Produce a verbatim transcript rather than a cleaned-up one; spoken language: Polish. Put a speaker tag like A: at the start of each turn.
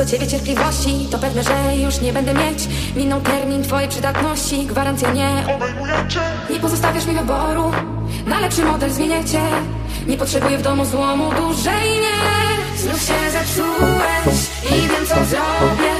A: do ciebie cierpliwości, to pewne, że już nie będę mieć. Minął termin twojej przydatności, gwarancja nie obejmuje cię. Nie pozostawiasz mi wyboru, na lepszy model zmienię cię. Nie potrzebuję w domu złomu, dłużej nie. Znów się zepsułeś i wiem co zrobię.